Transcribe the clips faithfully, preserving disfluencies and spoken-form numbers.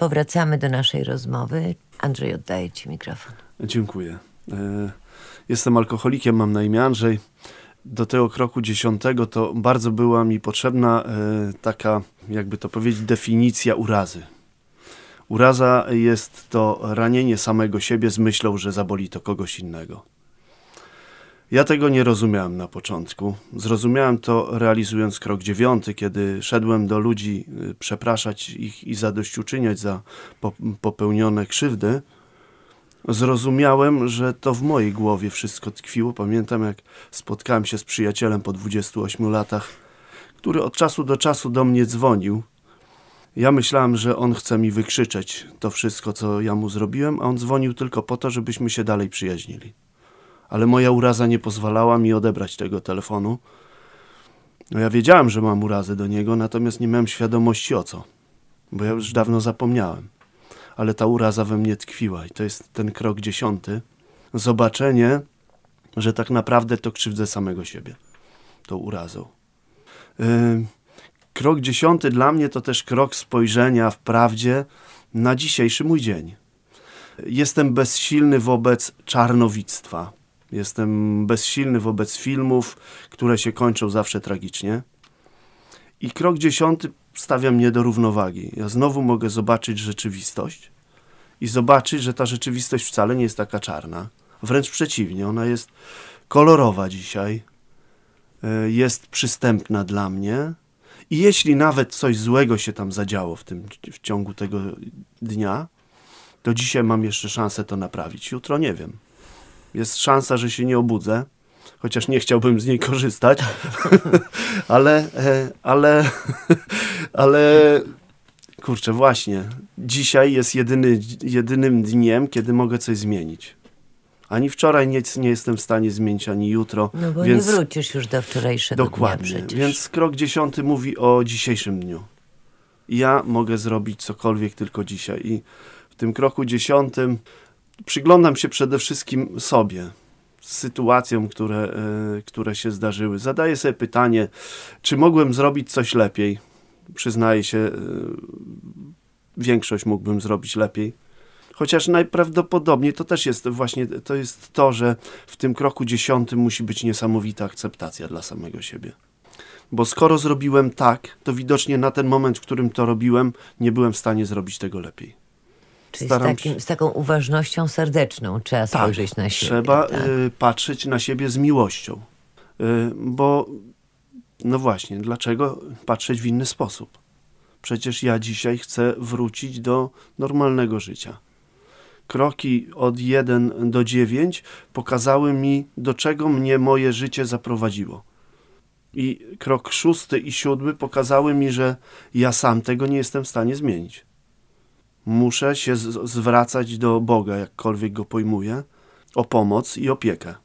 powracamy do naszej rozmowy. Andrzej, oddaję ci mikrofon. Dziękuję. Jestem alkoholikiem, mam na imię Andrzej. Do tego kroku dziesiątego to bardzo była mi potrzebna taka, jakby to powiedzieć, definicja urazy. Uraza jest to ranienie samego siebie z myślą, że zaboli to kogoś innego. Ja tego nie rozumiałem na początku. Zrozumiałem to realizując krok dziewiąty, kiedy szedłem do ludzi przepraszać ich i zadośćuczyniać za popełnione krzywdy. Zrozumiałem, że to w mojej głowie wszystko tkwiło. Pamiętam, jak spotkałem się z przyjacielem po dwudziestu ośmiu latach, który od czasu do czasu do mnie dzwonił. Ja myślałem, że on chce mi wykrzyczeć to wszystko, co ja mu zrobiłem, a on dzwonił tylko po to, żebyśmy się dalej przyjaźnili. Ale moja uraza nie pozwalała mi odebrać tego telefonu. No ja wiedziałem, że mam urazę do niego, natomiast nie miałem świadomości o co, bo ja już dawno zapomniałem. Ale ta uraza we mnie tkwiła i to jest ten krok dziesiąty. Zobaczenie, że tak naprawdę to krzywdzę samego siebie, tą urazą. Yy, krok dziesiąty dla mnie to też krok spojrzenia wprawdzie na dzisiejszy mój dzień. Jestem bezsilny wobec czarnowictwa. Jestem bezsilny wobec filmów, które się kończą zawsze tragicznie. I krok dziesiąty stawia mnie do równowagi. Ja znowu mogę zobaczyć rzeczywistość i zobaczyć, że ta rzeczywistość wcale nie jest taka czarna. Wręcz przeciwnie, ona jest kolorowa dzisiaj, jest przystępna dla mnie. I jeśli nawet coś złego się tam zadziało w tym, w ciągu tego dnia, to dzisiaj mam jeszcze szansę to naprawić. Jutro nie wiem. Jest szansa, że się nie obudzę, chociaż nie chciałbym z niej korzystać, ale, ale, ale, kurczę, właśnie, dzisiaj jest jedyny, jedynym dniem, kiedy mogę coś zmienić. Ani wczoraj nic nie jestem w stanie zmienić, ani jutro. No bo więc, nie wrócisz już do wczorajszego dokładnie, dnia przecież. Więc krok dziesiąty mówi o dzisiejszym dniu. Ja mogę zrobić cokolwiek tylko dzisiaj. I w tym kroku dziesiątym przyglądam się przede wszystkim sobie, sytuacjom, które, y, które się zdarzyły. Zadaję sobie pytanie, czy mogłem zrobić coś lepiej. Przyznaję się, y, większość mógłbym zrobić lepiej. Chociaż najprawdopodobniej to też jest właśnie to, jest to, że w tym kroku dziesiątym musi być niesamowita akceptacja dla samego siebie. Bo skoro zrobiłem tak, to widocznie na ten moment, w którym to robiłem, nie byłem w stanie zrobić tego lepiej. Czyli z, takim, z taką uważnością serdeczną trzeba tak, spojrzeć na siebie. Trzeba tak. y, patrzeć na siebie z miłością. Y, bo, no właśnie, dlaczego patrzeć w inny sposób? Przecież ja dzisiaj chcę wrócić do normalnego życia. Kroki od jeden do dziewięć pokazały mi, do czego mnie moje życie zaprowadziło. I krok szósty i siódmy pokazały mi, że ja sam tego nie jestem w stanie zmienić. Muszę się z- zwracać do Boga, jakkolwiek go pojmuję, o pomoc i opiekę.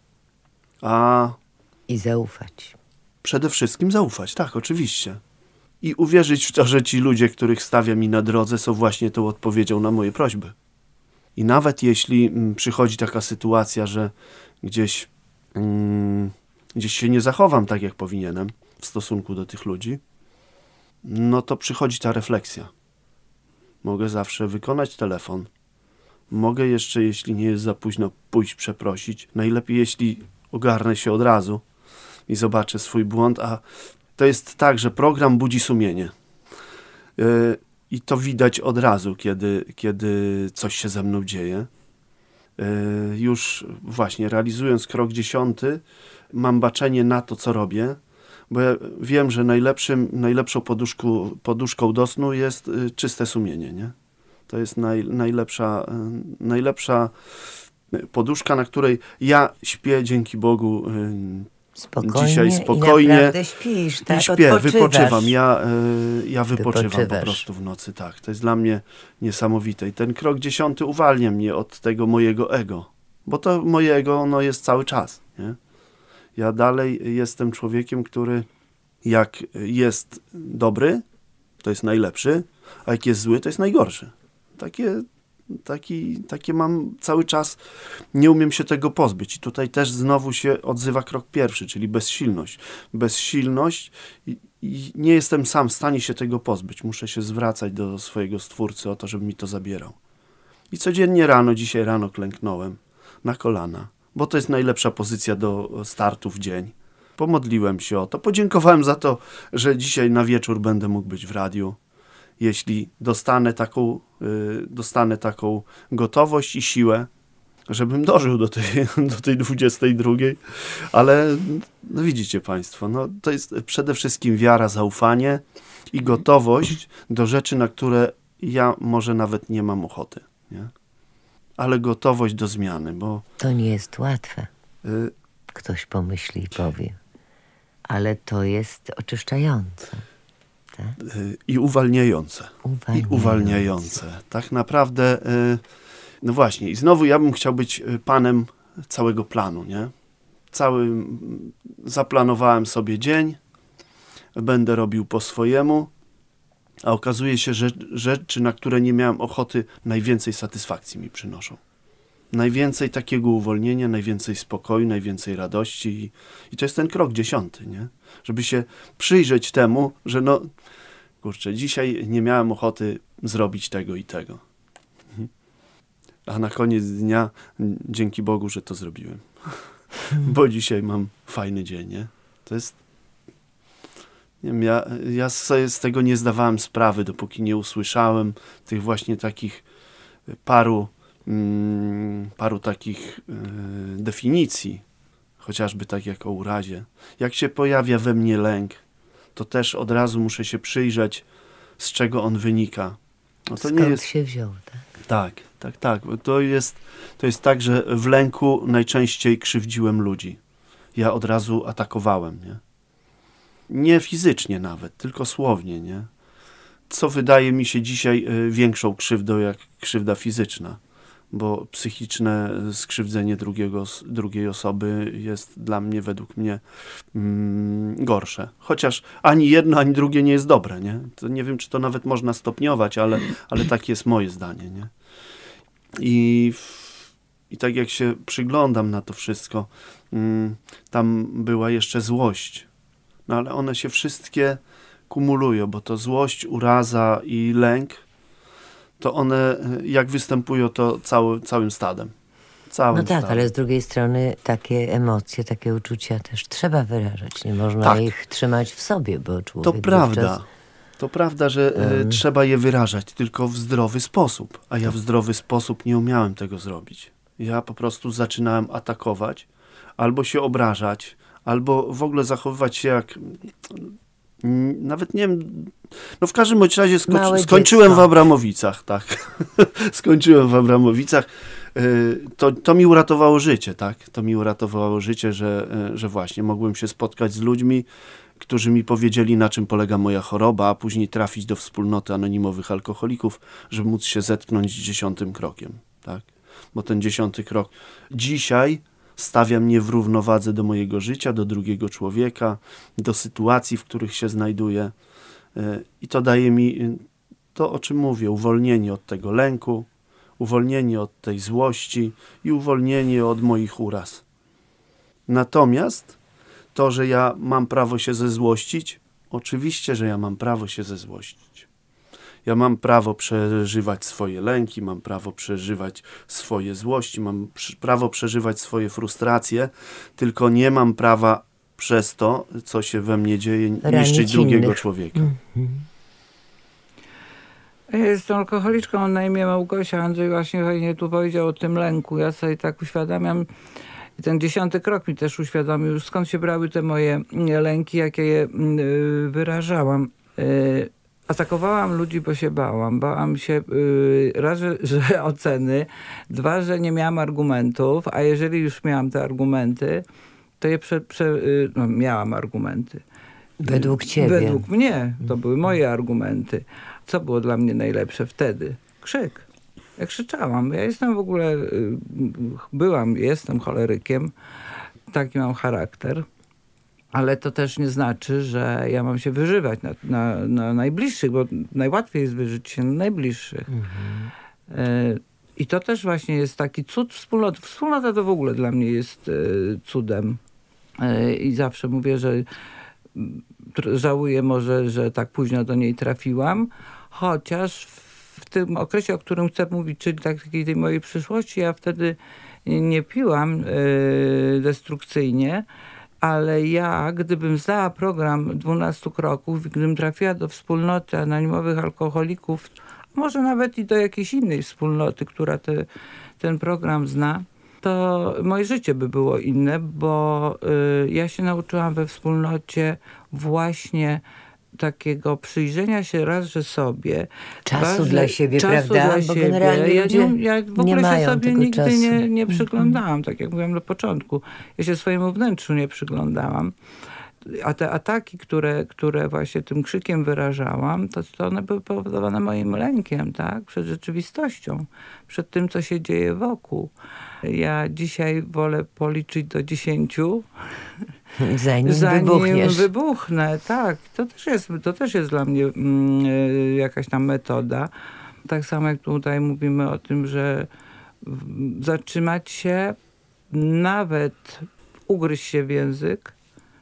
A I zaufać. przede wszystkim zaufać, tak, oczywiście. I uwierzyć w to, że ci ludzie, których stawia mi na drodze, są właśnie tą odpowiedzią na moje prośby. I nawet jeśli mm, przychodzi taka sytuacja, że gdzieś, mm, gdzieś się nie zachowam tak, jak powinienem w stosunku do tych ludzi, no to przychodzi ta refleksja. Mogę zawsze wykonać telefon. Mogę jeszcze, jeśli nie jest za późno, pójść przeprosić. Najlepiej, jeśli ogarnę się od razu i zobaczę swój błąd, a to jest tak, że program budzi sumienie. Yy, I to widać od razu, kiedy, kiedy coś się ze mną dzieje. Yy, już właśnie realizując krok dziesiąty, mam baczenie na to, co robię, bo ja wiem, że najlepszym, najlepszą poduszku, poduszką do snu jest y, czyste sumienie, nie? To jest naj, najlepsza, y, najlepsza poduszka, na której ja śpię, dzięki Bogu, y, Spokojnie dzisiaj spokojnie. I naprawdę śpisz, tak? I śpię, Odpoczywasz. wypoczywam. Ja, y, ja wypoczywam Wypoczywasz. po prostu w nocy, tak. To jest dla mnie niesamowite. I ten krok dziesiąty uwalnia mnie od tego mojego ego, bo to moje ego, ono jest cały czas, nie? Ja dalej jestem człowiekiem, który jak jest dobry, to jest najlepszy, a jak jest zły, to jest najgorszy. Takie Taki, takie mam cały czas, nie umiem się tego pozbyć. I tutaj też znowu się odzywa krok pierwszy, czyli bezsilność. Bezsilność i, i nie jestem sam w stanie się tego pozbyć. Muszę się zwracać do swojego Stwórcy o to, żeby mi to zabierał. I codziennie rano, dzisiaj rano klęknąłem na kolana, bo to jest najlepsza pozycja do startu w dzień. Pomodliłem się o to, podziękowałem za to, że dzisiaj na wieczór będę mógł być w radiu. Jeśli dostanę taką, yy, dostanę taką gotowość i siłę, żebym dożył do tej, do tej dwudziestej drugiej, ale no widzicie Państwo, no, to jest przede wszystkim wiara, zaufanie i gotowość do rzeczy, na które ja może nawet nie mam ochoty, nie? Ale gotowość do zmiany, bo... To nie jest łatwe. Yy, Ktoś pomyśli i powie, ale to jest oczyszczające. Tak? I uwalniające. Uwalniające. I uwalniające. Tak naprawdę, no właśnie, i znowu ja bym chciał być panem całego planu, nie? Cały, zaplanowałem sobie dzień, będę robił po swojemu, a okazuje się, że rzeczy, na które nie miałem ochoty, najwięcej satysfakcji mi przynoszą. Najwięcej takiego uwolnienia, najwięcej spokoju, najwięcej radości i, i to jest ten krok dziesiąty, nie? Żeby się przyjrzeć temu, że no, kurczę, dzisiaj nie miałem ochoty zrobić tego i tego. A na koniec dnia dzięki Bogu, że to zrobiłem. Bo dzisiaj mam fajny dzień, nie? To jest... Nie wiem, ja, ja sobie z tego nie zdawałem sprawy, dopóki nie usłyszałem tych właśnie takich paru paru takich y, definicji, chociażby tak jak o urazie. Jak się pojawia we mnie lęk, to też od razu muszę się przyjrzeć, z czego on wynika. No to Skąd nie jest... się wziął, tak? Tak, tak, tak. To jest, to jest tak, że w lęku najczęściej krzywdziłem ludzi. Ja od razu atakowałem, nie? Nie fizycznie nawet, tylko słownie, nie? Co wydaje mi się dzisiaj y, większą krzywdą jak krzywda fizyczna. Bo psychiczne skrzywdzenie drugiego, drugiej osoby jest dla mnie, według mnie, mm, gorsze. Chociaż ani jedno, ani drugie nie jest dobre, nie? To nie wiem, czy to nawet można stopniować, ale, ale takie jest moje zdanie, nie? I, i tak jak się przyglądam na to wszystko, mm, tam była jeszcze złość. No ale one się wszystkie kumulują, bo to złość, uraza i lęk, to one, jak występują, to cały, całym stadem. Całym no tak, stadem. ale z drugiej strony takie emocje, takie uczucia też trzeba wyrażać. Nie można tak. ich trzymać w sobie, bo człowiek To prawda. wówczas... To prawda, że hmm. y, trzeba je wyrażać, tylko w zdrowy sposób. A ja w zdrowy sposób nie umiałem tego zrobić. Ja po prostu zaczynałem atakować, albo się obrażać, albo w ogóle zachowywać się jak... Nawet nie wiem, no w każdym bądź razie sko- skończyłem dziecko. w Abramowicach, tak. skończyłem w Abramowicach. To, to mi uratowało życie, tak. To mi uratowało życie, że, że właśnie mogłem się spotkać z ludźmi, którzy mi powiedzieli, na czym polega moja choroba, a później trafić do wspólnoty anonimowych alkoholików, żeby móc się zetknąć z dziesiątym krokiem, tak. Bo ten dziesiąty krok dzisiaj stawia mnie w równowadze do mojego życia, do drugiego człowieka, do sytuacji, w których się znajduję. I to daje mi to, o czym mówię, uwolnienie od tego lęku, uwolnienie od tej złości i uwolnienie od moich uraz. Natomiast to, że ja mam prawo się zezłościć, oczywiście, że ja mam prawo się zezłościć. Ja mam prawo przeżywać swoje lęki, mam prawo przeżywać swoje złości, mam prawo przeżywać swoje frustracje, tylko nie mam prawa przez to, co się we mnie dzieje, niszczyć drugiego człowieka. Mm-hmm. Ja jestem alkoholiczką, na imię Małgosia. Andrzej właśnie fajnie tu powiedział o tym lęku. Ja sobie tak uświadamiam, i ten dziesiąty krok mi też uświadomił, skąd się brały te moje lęki, jakie je wyrażałam. Atakowałam ludzi, bo się bałam. Bałam się yy, raz, że, że oceny, dwa, że nie miałam argumentów, a jeżeli już miałam te argumenty, to je prze, prze, yy, no, miałam argumenty. Według ciebie. Według mnie. To były moje argumenty. Co było dla mnie najlepsze wtedy? Krzyk. Ja krzyczałam. Ja jestem w ogóle, yy, byłam, jestem cholerykiem. Taki mam charakter. Ale to też nie znaczy, że ja mam się wyżywać na, na, na najbliższych, bo najłatwiej jest wyżyć się na najbliższych. Mhm. I to też właśnie jest taki cud wspólnoty. Wspólnota to w ogóle dla mnie jest y, cudem. Y, I zawsze mówię, że y, żałuję może, że tak późno do niej trafiłam. Chociaż w tym okresie, o którym chcę mówić, czyli takiej tej mojej przyszłości, ja wtedy nie piłam y, destrukcyjnie. Ale ja, gdybym zdała program dwunastu kroków, gdybym trafiła do wspólnoty anonimowych alkoholików, może nawet i do jakiejś innej wspólnoty, która te, ten program zna, to moje życie by było inne, bo y, ja się nauczyłam we wspólnocie właśnie takiego przyjrzenia się raz, że sobie. Czasu dwa, dla siebie, czasu prawda? Dla Bo siebie. generalnie ja, ludzie nie, ja w nie ogóle mają się sobie tego nigdy czasu. nie, nie przyglądałam, tak jak mówiłam na początku. Ja się swojemu wnętrzu nie przyglądałam. A te ataki, które, które właśnie tym krzykiem wyrażałam, to, to one były powodowane moim lękiem, tak? Przed rzeczywistością, przed tym, co się dzieje wokół. Ja dzisiaj wolę policzyć do dziesięciu, Zanim, zanim wybuchniesz. wybuchnę. Tak, to też jest, to też jest dla mnie mm, jakaś tam metoda. Tak samo jak tutaj mówimy o tym, że w- zatrzymać się, nawet ugryźć się w język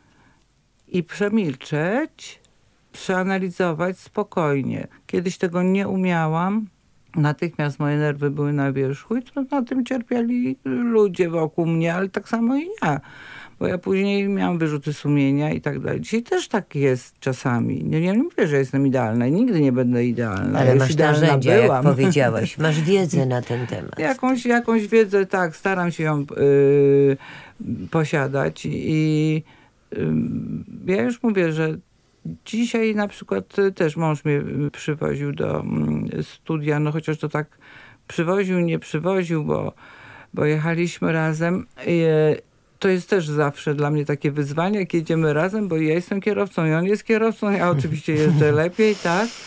i przemilczeć, przeanalizować spokojnie. Kiedyś tego nie umiałam. Natychmiast moje nerwy były na wierzchu i to na tym cierpieli ludzie wokół mnie, ale tak samo i ja. Bo ja później miałam wyrzuty sumienia i tak dalej. Dzisiaj też tak jest czasami. Nie, nie mówię, że jestem idealna i nigdy nie będę idealna. Ale Ja już masz idealna narzędzia, jak byłam. powiedziałaś. Masz wiedzę na ten temat. Jakąś, jakąś wiedzę, tak, staram się ją y, posiadać i y, ja już mówię, że dzisiaj na przykład y, też mąż mnie y, przywoził do y, studia, no chociaż to tak przywoził, nie przywoził, bo, bo jechaliśmy razem. Y, to jest też zawsze dla mnie takie wyzwanie, jak jedziemy razem, bo ja jestem kierowcą i on jest kierowcą, ja oczywiście jeżdżę lepiej, tak, y,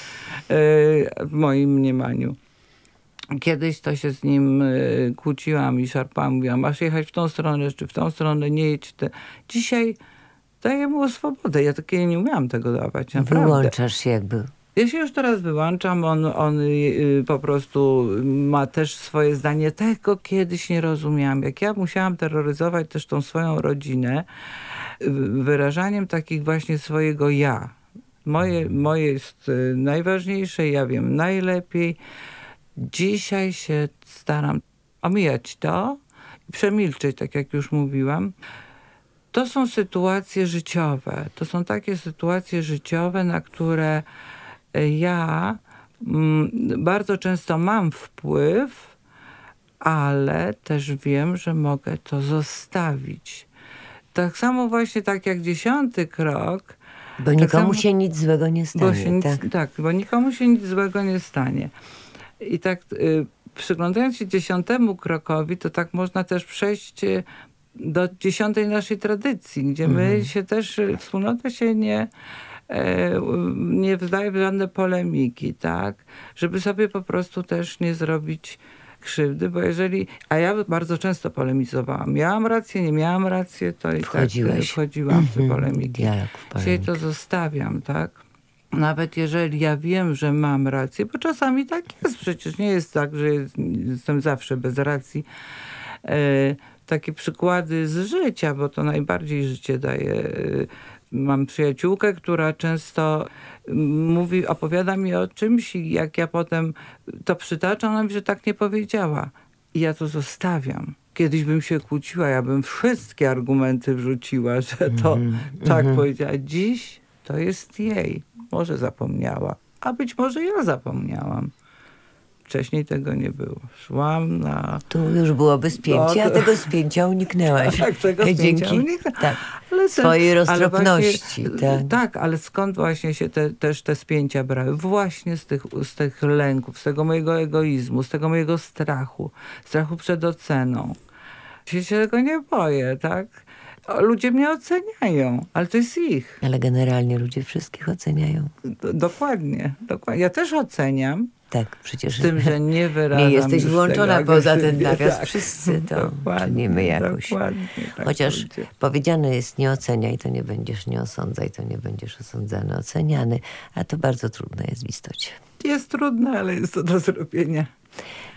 w moim mniemaniu. Kiedyś to się z nim y, kłóciłam i szarpałam, mówiłam, masz jechać w tą stronę, czy w tą stronę, nie jedź te. Dzisiaj daję mu swobodę. Ja takiej nie umiałam tego dawać, naprawdę. Wyłączasz się jakby. Ja się już teraz wyłączam, on, on y, po prostu ma też swoje zdanie. Tego kiedyś nie rozumiałam. Jak ja musiałam terroryzować też tą swoją rodzinę y, wyrażaniem takich właśnie swojego ja. Moje, moje jest y, najważniejsze, ja wiem najlepiej. Dzisiaj się staram omijać to i przemilczeć, tak jak już mówiłam. To są sytuacje życiowe. To są takie sytuacje życiowe, na które ja mm, bardzo często mam wpływ, ale też wiem, że mogę to zostawić. Tak samo właśnie tak jak dziesiąty krok. Bo tak nikomu samo, się nic złego nie stanie. bo się nic, tak? tak, bo nikomu się nic złego nie stanie. I tak y, przyglądając się dziesiątemu krokowi, to tak można też przejść y, do dziesiątej naszej tradycji, gdzie my Mhm. się też, y, wspólnota się nie, e, nie wdaje w żadne polemiki, tak? Żeby sobie po prostu też nie zrobić krzywdy, bo jeżeli, a ja bardzo często polemizowałam. Miałam rację, nie miałam racji, to i Wchodziłeś. tak wchodziłam w te Mhm. polemiki. Dialog w Dzisiaj polemikę. to zostawiam, tak? Nawet jeżeli ja wiem, że mam rację, bo czasami tak jest, przecież nie jest tak, że jest, jestem zawsze bez racji. E, takie przykłady z życia, bo to najbardziej życie daje. E, mam przyjaciółkę, która często mówi, opowiada mi o czymś i jak ja potem to przytaczam, ona mówi, że tak nie powiedziała. I ja to zostawiam. Kiedyś bym się kłóciła, ja bym wszystkie argumenty wrzuciła, że to Mhm. tak Mhm. powiedziała. Dziś to jest jej. Może zapomniała. A być może ja zapomniałam. Wcześniej tego nie było. Szłam na... Tu już byłoby spięcie, No, a to- tego spięcia uniknęłaś. Tak, tego spięcia Dzięki uniknę. tak, Ale ten- swojej ale roztropności. właśnie, tak. tak, ale skąd właśnie się te, też te spięcia brały? Właśnie z tych, z tych lęków, z tego mojego egoizmu, z tego mojego strachu, strachu przed oceną. Ja się tego nie boję, tak? O, ludzie mnie oceniają, ale to jest ich. Ale generalnie ludzie wszystkich oceniają. D- dokładnie, dokładnie. Ja też oceniam, Tak, przecież z tym, że nie wyrażam nie jesteś już wyłączona tego poza ten agresywnie. nawias. Tak. Wszyscy to Dokładnie, czynimy jakoś. Dokładnie, tak Chociaż ludzie. powiedziane jest nie oceniaj, to nie będziesz, nie osądzaj, to nie będziesz osądzany, oceniany. A to bardzo trudne jest w istocie. Jest trudne, ale jest to do zrobienia.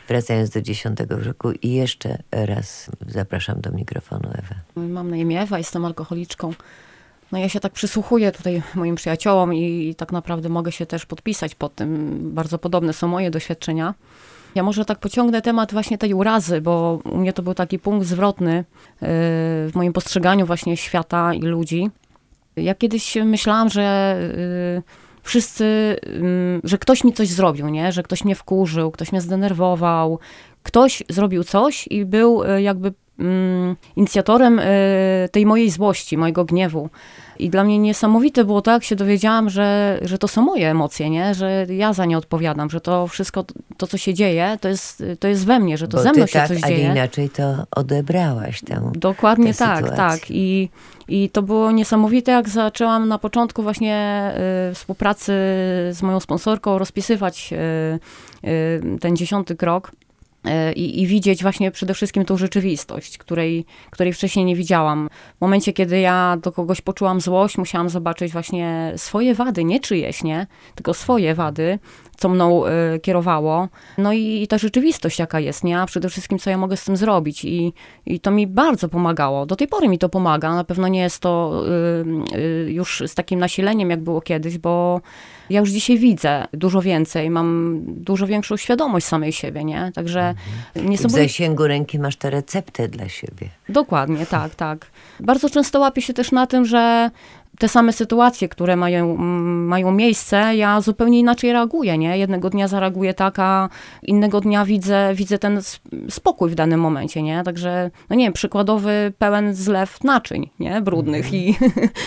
Wracając do dziesiątego roku i jeszcze raz zapraszam do mikrofonu Ewę. Mam na imię Ewa, jestem alkoholiczką. No ja się tak przysłuchuję tutaj moim przyjaciołom i, i tak naprawdę mogę się też podpisać pod tym. Bardzo podobne są moje doświadczenia. Ja może tak pociągnę temat właśnie tej urazy, bo u mnie to był taki punkt zwrotny yy, w moim postrzeganiu właśnie świata i ludzi. Ja kiedyś myślałam, że yy, wszyscy, yy, że ktoś mi coś zrobił, nie? Że ktoś mnie wkurzył, ktoś mnie zdenerwował. Ktoś zrobił coś i był yy, jakby yy, inicjatorem yy, tej mojej złości, mojego gniewu. I dla mnie niesamowite było to, jak się dowiedziałam, że, że to są moje emocje, nie? Że ja za nie odpowiadam, że to wszystko, to co się dzieje, to jest, to jest we mnie, że to Bo ze mną ty się tak, coś a dzieje. nie inaczej to odebrałaś tę Dokładnie tę tak, sytuację. tak. I, I to było niesamowite, jak zaczęłam na początku właśnie y, współpracy z moją sponsorką rozpisywać y, y, ten dziesiąty krok. I, I widzieć właśnie przede wszystkim tą rzeczywistość, której, której wcześniej nie widziałam. W momencie, kiedy ja do kogoś poczułam złość, musiałam zobaczyć właśnie swoje wady, nie czyjeś, nie? Tylko swoje wady, co mną y, kierowało. No i, i ta rzeczywistość jaka jest, nie? A przede wszystkim, co ja mogę z tym zrobić. I, i to mi bardzo pomagało. Do tej pory mi to pomaga. Na pewno nie jest to y, y, już z takim nasileniem, jak było kiedyś, bo ja już dzisiaj widzę dużo więcej, mam dużo większą świadomość samej siebie, nie? Także nie W sobie... zasięgu ręki masz tę receptę dla siebie. Dokładnie, tak, tak. Bardzo często łapię się też na tym, że te same sytuacje, które mają, mają miejsce, ja zupełnie inaczej reaguję, nie? Jednego dnia zareaguję tak, a innego dnia widzę, widzę ten spokój w danym momencie, nie? Także, no nie wiem, przykładowy pełen zlew naczyń, nie? Brudnych mm. i,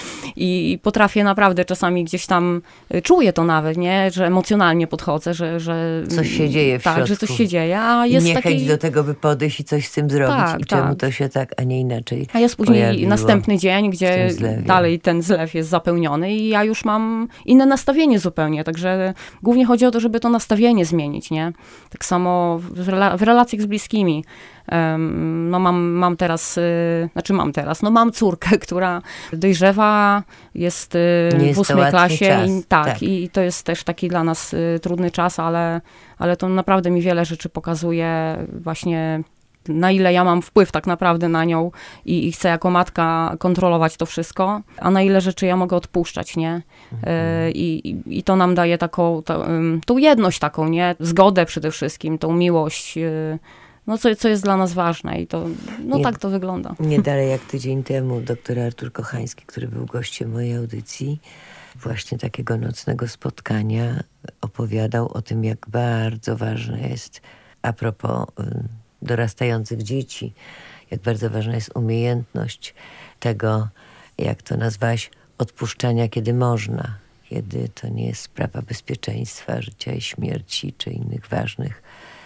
i potrafię naprawdę czasami gdzieś tam, czuję to nawet, nie? Że emocjonalnie podchodzę, że... że coś się dzieje w tak, środku. że coś się dzieje, a jest I niechęć taki... do tego, by podejść i coś z tym zrobić. Tak, I czemu tak. to się tak, a nie inaczej A jest później pojawiło następny dzień, gdzie dalej ten zlew jest zapełniony i ja już mam inne nastawienie zupełnie, także głównie chodzi o to, żeby to nastawienie zmienić, nie? Tak samo w, rela- w relacjach z bliskimi. Um, no mam, mam teraz, y, znaczy mam teraz, no mam córkę, która dojrzewa, jest, y, Nie w jest to ósmej łatwy klasie. czas, I, tak, tak. i to jest też taki dla nas y, trudny czas, ale, ale to naprawdę mi wiele rzeczy pokazuje właśnie, na ile ja mam wpływ tak naprawdę na nią i, i chcę jako matka kontrolować to wszystko, a na ile rzeczy ja mogę odpuszczać, nie? Mhm. I, i, I to nam daje taką, to, um, tą jedność taką, nie? Zgodę przede wszystkim, tą miłość, y, no co, co jest dla nas ważne i to, no nie, tak to wygląda. Nie dalej jak tydzień temu doktor Artur Kochański, który był gościem mojej audycji, właśnie takiego nocnego spotkania, opowiadał o tym, jak bardzo ważne jest, a propos y, dorastających dzieci, jak bardzo ważna jest umiejętność tego, jak to nazwałaś, odpuszczania, kiedy można, kiedy to nie jest sprawa bezpieczeństwa, życia i śmierci, czy innych ważnych.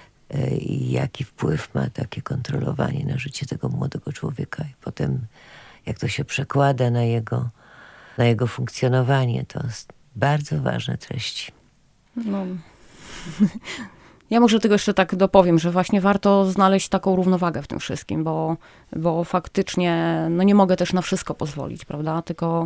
I jaki wpływ ma takie kontrolowanie na życie tego młodego człowieka. I potem, jak to się przekłada na jego, na jego funkcjonowanie, to jest bardzo ważne treści. No... Ja może tego jeszcze tak dopowiem, że właśnie warto znaleźć taką równowagę w tym wszystkim, bo, bo faktycznie no nie mogę też na wszystko pozwolić, prawda? Tylko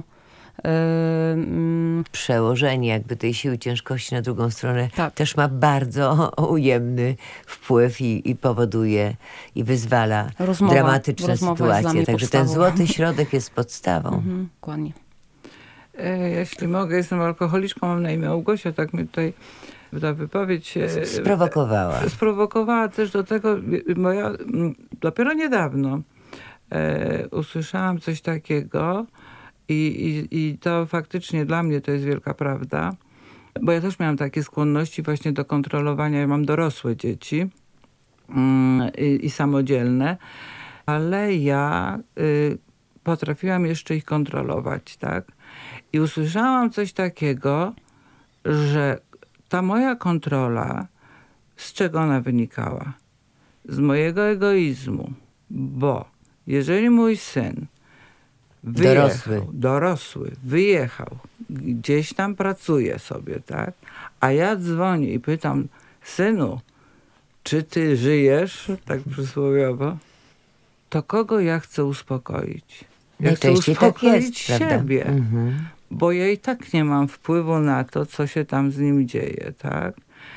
yy, przełożenie jakby tej siły ciężkości na drugą stronę tak. też ma bardzo ujemny wpływ i, i powoduje i wyzwala rozmowa, dramatyczne rozmowa sytuacje. Także podstawą. ten złoty środek jest podstawą. Mhm, dokładnie. E, jeśli mogę, jestem alkoholiczką, mam na imię Małgosia, tak mnie tutaj ta wypowiedź się sprowokowała. Sprowokowała też do tego, bo ja dopiero niedawno e, usłyszałam coś takiego i, i, i to faktycznie dla mnie to jest wielka prawda, bo ja też miałam takie skłonności właśnie do kontrolowania. Ja mam dorosłe dzieci mm, i, i samodzielne, ale ja y, potrafiłam jeszcze ich kontrolować, tak? I usłyszałam coś takiego, że ta moja kontrola, z czego ona wynikała? Z mojego egoizmu. Bo jeżeli mój syn wyjechał, dorosły. dorosły, wyjechał, gdzieś tam pracuje sobie, tak? A ja dzwonię i pytam, synu, czy ty żyjesz? Tak przysłowiowo. To kogo ja chcę uspokoić? Ja chcę uspokoić tak jest, siebie. Mhm. Bo ja i tak nie mam wpływu na to, co się tam z nim dzieje, tak?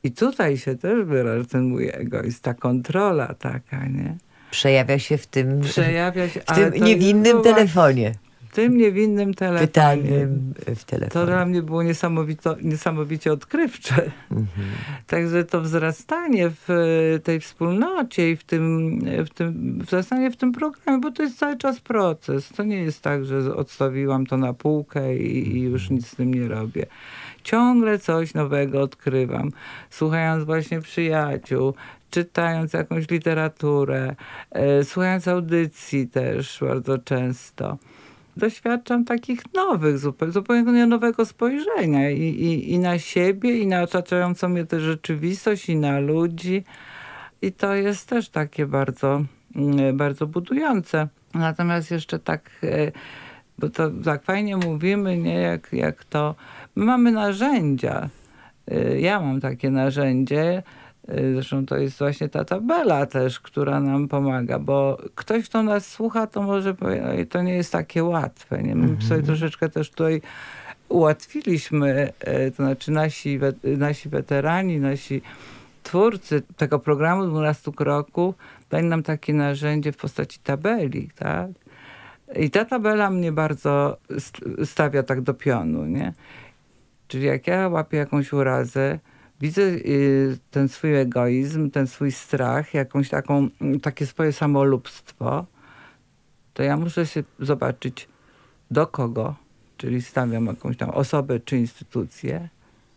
I tutaj się też wyraża ten mój egoizm, ta kontrola taka, nie? Przejawia się w tym, Przejawia się, w tym to niewinnym telefonie. W tym niewinnym telefonie. Pytaniem w telefonie. To dla mnie było niesamowite, niesamowicie odkrywcze. Mhm. Także to wzrastanie w tej wspólnocie i w tym, w tym wzrastanie w tym programie, bo to jest cały czas proces. To nie jest tak, że odstawiłam to na półkę i, i już nic z tym nie robię. Ciągle coś nowego odkrywam. Słuchając właśnie przyjaciół, czytając jakąś literaturę, e, słuchając audycji też bardzo często. Doświadczam takich nowych, zupełnie, zupełnie nowego spojrzenia i, i, i na siebie, i na otaczającą mnie tę rzeczywistość, i na ludzi. I to jest też takie bardzo, bardzo budujące. Natomiast jeszcze tak, bo to tak fajnie mówimy, nie, jak, jak to... My mamy narzędzia. Ja mam takie narzędzie. Zresztą to jest właśnie ta tabela też, która nam pomaga, bo ktoś, kto nas słucha, to może powiedzieć, to nie jest takie łatwe. Nie? My sobie troszeczkę też tutaj ułatwiliśmy, to znaczy nasi, nasi weterani, nasi twórcy tego programu dwunastu kroków dali nam takie narzędzie w postaci tabeli, tak? I ta tabela mnie bardzo stawia tak do pionu, nie? Czyli jak ja łapię jakąś urazę, widzę y, ten swój egoizm, ten swój strach, jakąś taką, takie swoje samolubstwo, to ja muszę się zobaczyć do kogo, czyli stawiam jakąś tam osobę czy instytucję,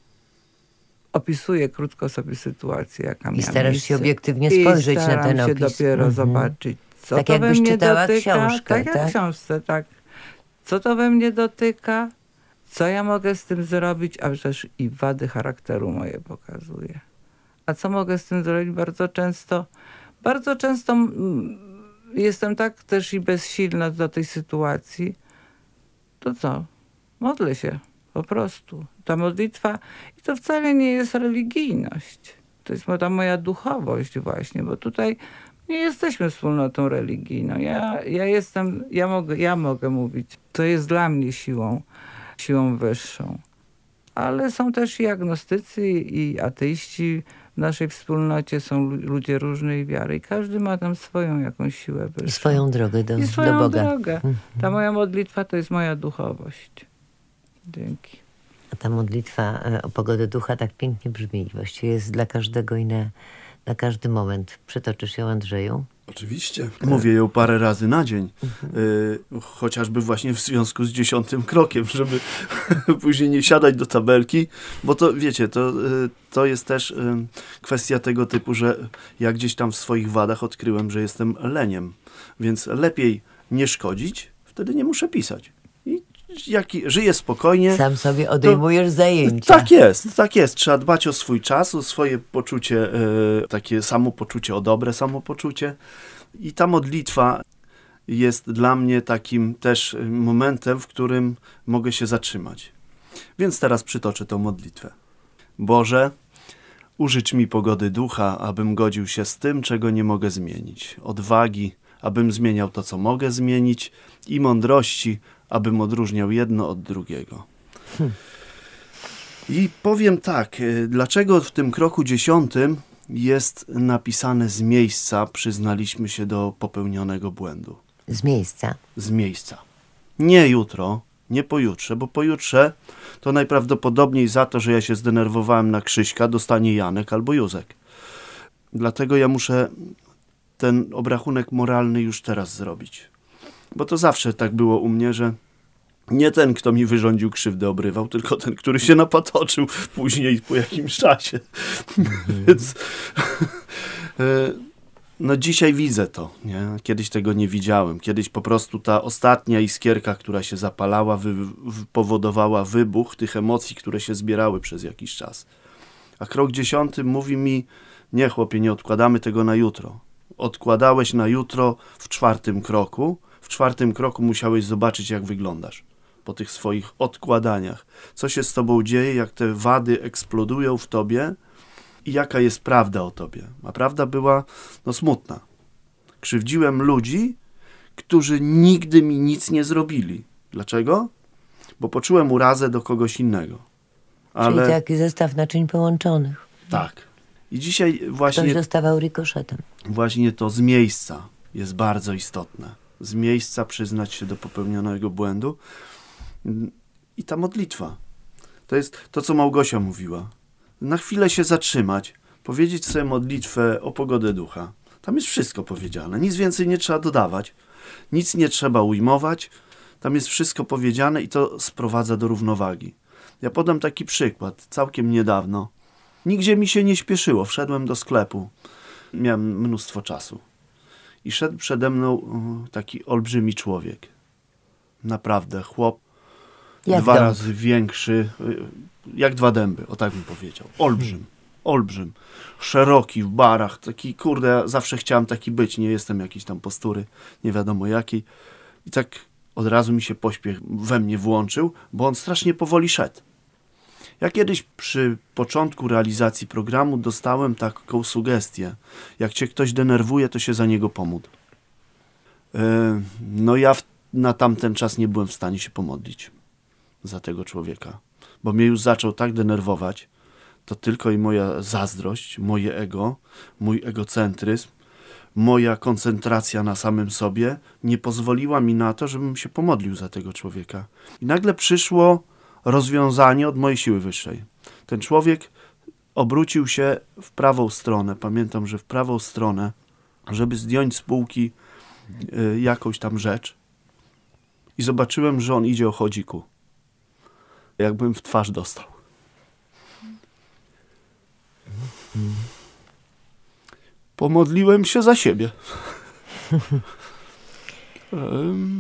opisuję krótko sobie sytuację, jaka miała I starasz miejsce, się obiektywnie spojrzeć na ten opis. I staram się dopiero mhm. zobaczyć, co tak to jakbyś we mnie czytała dotyka. książkę, tak? jak tak? w książce, tak. Co to we mnie dotyka, co ja mogę z tym zrobić, a przecież i wady charakteru moje pokazuje. A co mogę z tym zrobić? Bardzo często, bardzo często mm, jestem tak też i bezsilna do tej sytuacji. To co? Modlę się po prostu. Ta modlitwa, i to wcale nie jest religijność. To jest ta moja duchowość właśnie, bo tutaj nie jesteśmy wspólnotą religijną. Ja, ja jestem, ja mogę, ja mogę mówić, to jest dla mnie siłą, siłą wyższą. Ale są też i agnostycy, i ateiści. W naszej wspólnocie są ludzie różnej wiary i każdy ma tam swoją jakąś siłę wyższą. I swoją drogę do, I swoją do Boga. drogę. Mhm. Ta moja modlitwa to jest moja duchowość. Dzięki. A ta modlitwa o pogodę ducha tak pięknie brzmi. Właściwie jest dla każdego i na, na każdy moment. Przytoczysz ją, Andrzeju? Oczywiście. Mówię ją parę razy na dzień. Mhm. Y, chociażby właśnie w związku z dziesiątym krokiem, żeby później nie siadać do tabelki, bo to wiecie, to, y, to jest też y, kwestia tego typu, że ja gdzieś tam w swoich wadach odkryłem, że jestem leniem, więc lepiej nie szkodzić, wtedy nie muszę pisać. I jak żyję spokojnie. Sam sobie odejmujesz to, zajęcia. Tak jest, tak jest. Trzeba dbać o swój czas, o swoje poczucie, y, takie samopoczucie, o dobre samopoczucie. I ta modlitwa jest dla mnie takim też momentem, w którym mogę się zatrzymać. Więc teraz przytoczę tą modlitwę. Boże, użycz mi pogody ducha, abym godził się z tym, czego nie mogę zmienić. Odwagi, abym zmieniał to, co mogę zmienić, i mądrości, abym odróżniał jedno od drugiego. Hmm. I powiem tak, dlaczego w tym kroku dziesiątym jest napisane z miejsca, przyznaliśmy się do popełnionego błędu. Z miejsca? Z miejsca. Nie jutro, nie pojutrze, bo pojutrze to najprawdopodobniej za to, że ja się zdenerwowałem na Krzyśka, dostanie Janek albo Józek. Dlatego ja muszę ten obrachunek moralny już teraz zrobić. Bo to zawsze tak było u mnie, że nie ten, kto mi wyrządził krzywdę, obrywał, tylko ten, który się napatoczył później po jakimś czasie. Mm-hmm. Więc no dzisiaj widzę to, nie? Kiedyś tego nie widziałem. Kiedyś po prostu ta ostatnia iskierka, która się zapalała, wy, wy, powodowała wybuch tych emocji, które się zbierały przez jakiś czas. A krok dziesiąty mówi mi, nie chłopie, nie odkładamy tego na jutro. Odkładałeś na jutro w czwartym kroku. W czwartym kroku musiałeś zobaczyć, jak wyglądasz po tych swoich odkładaniach. Co się z tobą dzieje, jak te wady eksplodują w tobie i jaka jest prawda o tobie. A prawda była no smutna. Krzywdziłem ludzi, którzy nigdy mi nic nie zrobili. Dlaczego? Bo poczułem urazę do kogoś innego. Ale... Czyli taki zestaw naczyń połączonych. Tak. I dzisiaj właśnie... Ktoś dostawał rykoszetem. Właśnie to z miejsca jest bardzo istotne. Z miejsca przyznać się do popełnionego błędu. I ta modlitwa. To jest to, co Małgosia mówiła. Na chwilę się zatrzymać, powiedzieć sobie modlitwę o pogodę ducha. Tam jest wszystko powiedziane. Nic więcej nie trzeba dodawać. Nic nie trzeba ujmować. Tam jest wszystko powiedziane i to sprowadza do równowagi. Ja podam taki przykład. Całkiem niedawno. Nigdzie mi się nie śpieszyło. Wszedłem do sklepu. Miałem mnóstwo czasu. I szedł przede mną taki olbrzymi człowiek. Naprawdę, chłop. Jak dwa dom. razy większy. Jak dwa dęby, o tak bym powiedział. Olbrzym. Olbrzym. Szeroki w barach. Taki, kurde, ja zawsze chciałem taki być. Nie jestem jakiś tam postury, nie wiadomo jaki. I tak od razu mi się pośpiech we mnie włączył, bo on strasznie powoli szedł. Ja kiedyś przy początku realizacji programu dostałem taką sugestię. Jak cię ktoś denerwuje, to się za niego pomódl. Yy, no ja w, na tamten czas nie byłem w stanie się pomodlić za tego człowieka. Bo mnie już zaczął tak denerwować. To tylko i moja zazdrość, moje ego, mój egocentryzm, moja koncentracja na samym sobie nie pozwoliła mi na to, żebym się pomodlił za tego człowieka. I nagle przyszło rozwiązanie od mojej siły wyższej. Ten człowiek obrócił się w prawą stronę. Pamiętam, że w prawą stronę, żeby zdjąć z półki y, jakąś tam rzecz. I zobaczyłem, że on idzie o chodziku. Jakbym w twarz dostał. Pomodliłem się za siebie. um,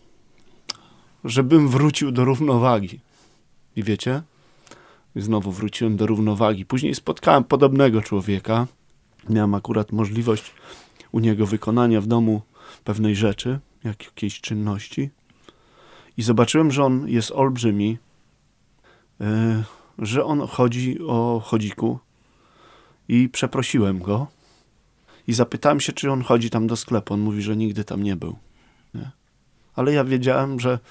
żebym wrócił do równowagi. I wiecie? I znowu wróciłem do równowagi. Później spotkałem podobnego człowieka. Miałem akurat możliwość u niego wykonania w domu pewnej rzeczy, jakiejś czynności. I zobaczyłem, że on jest olbrzymi, yy, że on chodzi o chodziku. I przeprosiłem go. I zapytałem się, czy on chodzi tam do sklepu. On mówi, że nigdy tam nie był. Nie? Ale ja wiedziałem, że...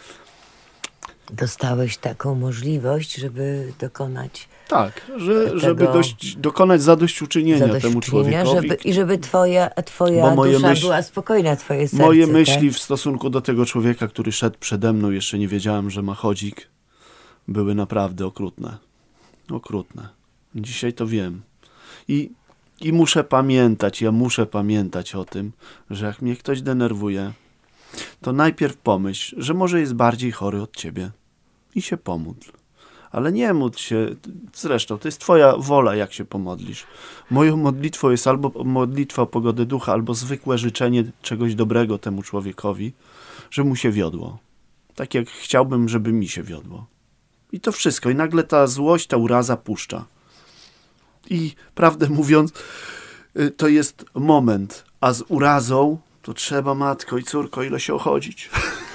Dostałeś taką możliwość, żeby dokonać... Tak, że, tego... żeby dość, dokonać zadośćuczynienia, temu zadośćuczynienia, człowiekowi. żeby, i żeby twoja, twoja dusza myśl, była spokojna, twoje serce. Moje myśli tak? w stosunku do tego człowieka, który szedł przede mną, jeszcze nie wiedziałem, że ma chodzik, były naprawdę okrutne. Okrutne. Dzisiaj to wiem. I, I muszę pamiętać, ja muszę pamiętać o tym, że jak mnie ktoś denerwuje, to najpierw pomyśl, że może jest bardziej chory od ciebie i się pomódl. Ale nie módl się, zresztą to jest twoja wola, jak się pomodlisz. Moją modlitwą jest albo modlitwa o pogodę ducha, albo zwykłe życzenie czegoś dobrego temu człowiekowi, że mu się wiodło. Tak jak chciałbym, żeby mi się wiodło. I to wszystko. I nagle ta złość, ta uraza puszcza. I prawdę mówiąc, to jest moment, a z urazą to trzeba, matko i córko, ile się ochodzić.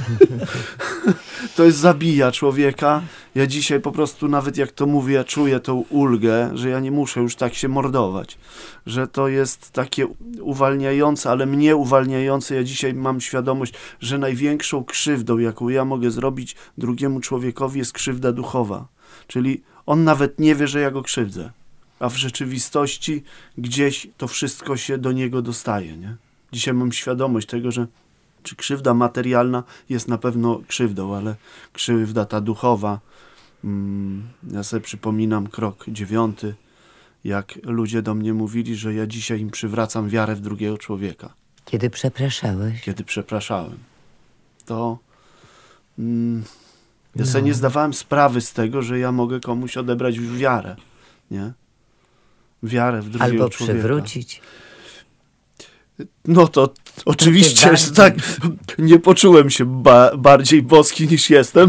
To jest zabija człowieka. Ja dzisiaj po prostu, nawet jak to mówię, ja czuję tą ulgę, że ja nie muszę już tak się mordować. Że to jest takie uwalniające, ale mnie uwalniające. Ja dzisiaj mam świadomość, że największą krzywdą, jaką ja mogę zrobić drugiemu człowiekowi, jest krzywda duchowa. Czyli on nawet nie wie, że ja go krzywdzę. A w rzeczywistości gdzieś to wszystko się do niego dostaje, nie? Dzisiaj mam świadomość tego, że czy krzywda materialna jest na pewno krzywdą, ale krzywda ta duchowa, mm, ja sobie przypominam krok dziewiąty, jak ludzie do mnie mówili, że ja dzisiaj im przywracam wiarę w drugiego człowieka. Kiedy przepraszałeś? Kiedy przepraszałem. To mm, ja No. sobie nie zdawałem sprawy z tego, że ja mogę komuś odebrać wiarę, nie? Wiarę w drugiego Albo człowieka. przywrócić. No to oczywiście, Takie że tak, nie poczułem się ba- bardziej boski niż jestem.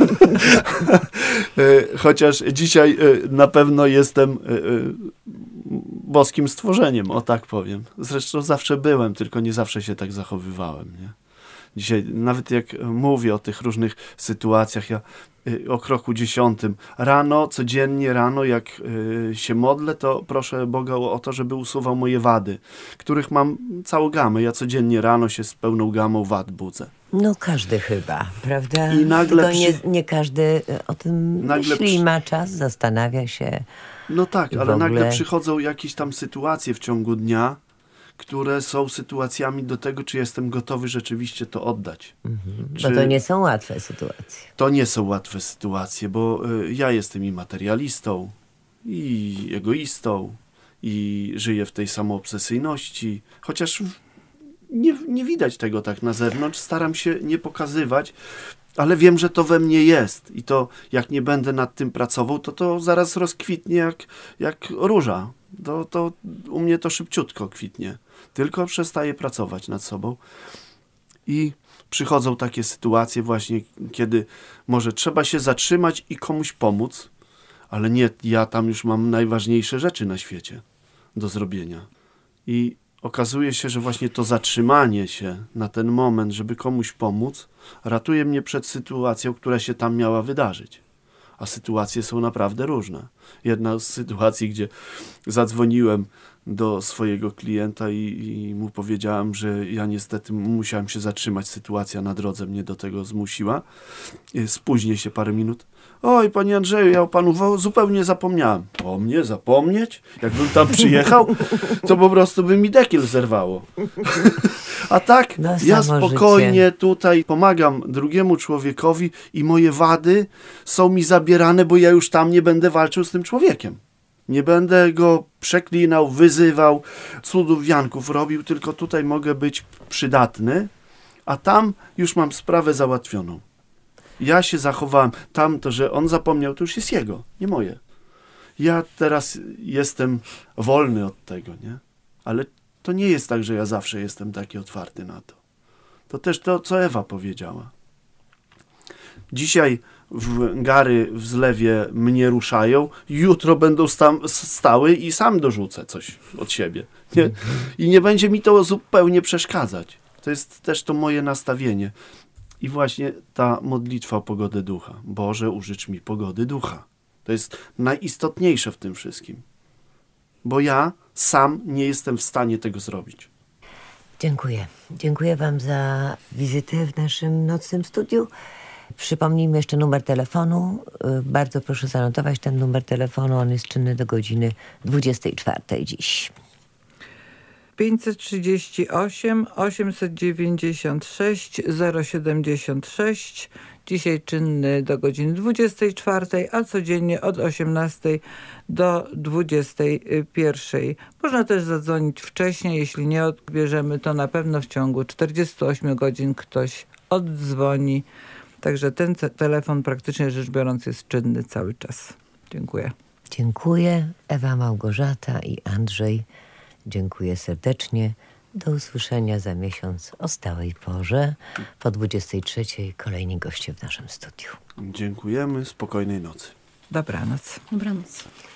Chociaż dzisiaj na pewno jestem boskim stworzeniem, o tak powiem. Zresztą zawsze byłem, tylko nie zawsze się tak zachowywałem, nie? Dzisiaj nawet jak mówię o tych różnych sytuacjach, ja o kroku dziesiątym. Rano, codziennie rano, jak y, się modlę, to proszę Boga o to, żeby usuwał moje wady, których mam całą gamę. Ja codziennie rano się z pełną gamą wad budzę. No każdy chyba, prawda? I nagle Tylko nie, przy- nie każdy o tym Nagle myśli, przy- ma czas, zastanawia się. No tak, I w ale ogóle- nagle przychodzą jakieś tam sytuacje w ciągu dnia, które są sytuacjami do tego, czy jestem gotowy rzeczywiście to oddać. Bo to nie są łatwe sytuacje. To nie są łatwe sytuacje, bo y, ja jestem i materialistą, i egoistą, i żyję w tej samoobsesyjności, chociaż nie, nie widać tego tak na zewnątrz, staram się nie pokazywać, ale wiem, że to we mnie jest i to jak nie będę nad tym pracował, to to zaraz rozkwitnie jak, jak róża. To, to u mnie to szybciutko kwitnie. Tylko przestaję pracować nad sobą i przychodzą takie sytuacje właśnie, kiedy może trzeba się zatrzymać i komuś pomóc, ale nie, ja tam już mam najważniejsze rzeczy na świecie do zrobienia. I okazuje się, że właśnie to zatrzymanie się na ten moment, żeby komuś pomóc, ratuje mnie przed sytuacją, która się tam miała wydarzyć. A sytuacje są naprawdę różne. Jedna z sytuacji, gdzie zadzwoniłem do swojego klienta i, i mu powiedziałem, że ja niestety musiałem się zatrzymać, sytuacja na drodze mnie do tego zmusiła. Spóźnię się parę minut. Oj, panie Andrzeju, ja o panu wo- zupełnie zapomniałem. O mnie zapomnieć? Jakbym tam przyjechał, to po prostu by mi dekiel zerwało. A tak, No, ja samo spokojnie życie. tutaj pomagam drugiemu człowiekowi i moje wady są mi zabierane, bo ja już tam nie będę walczył z tym człowiekiem. Nie będę go przeklinał, wyzywał, cudów wianków robił, tylko tutaj mogę być przydatny, a tam już mam sprawę załatwioną. Ja się zachowałem. Tam to, że on zapomniał, to już jest jego, nie moje. Ja teraz jestem wolny od tego, nie? Ale to nie jest tak, że ja zawsze jestem taki otwarty na to. To też to, co Ewa powiedziała. Dzisiaj w gary w zlewie mnie ruszają, jutro będą sta- stały i sam dorzucę coś od siebie. Nie? I nie będzie mi to zupełnie przeszkadzać. To jest też to moje nastawienie. I właśnie ta modlitwa o pogodę ducha. Boże, użycz mi pogody ducha. To jest najistotniejsze w tym wszystkim. Bo ja sam nie jestem w stanie tego zrobić. Dziękuję. Dziękuję wam za wizytę w naszym nocnym studiu. Przypomnijmy jeszcze numer telefonu. Y, Bardzo proszę zanotować ten numer telefonu. On jest czynny do godziny dwudziestej czwartej dziś. pięćset trzydzieści osiem osiemset dziewięćdziesiąt sześć zero siedemdziesiąt sześć. Dzisiaj czynny do godziny dwudziestej czwartej, a codziennie od osiemnastej do dwudziestej pierwszej. Można też zadzwonić wcześniej. Jeśli nie odbierzemy, to na pewno w ciągu czterdziestu ośmiu godzin ktoś oddzwoni. Także ten te- telefon praktycznie rzecz biorąc jest czynny cały czas. Dziękuję. Dziękuję. Ewa, Małgorzata i Andrzej. Dziękuję serdecznie. Do usłyszenia za miesiąc o stałej porze. Po dwudziestej trzeciej kolejni goście w naszym studiu. Dziękujemy. Spokojnej nocy. Dobranoc. Dobranoc.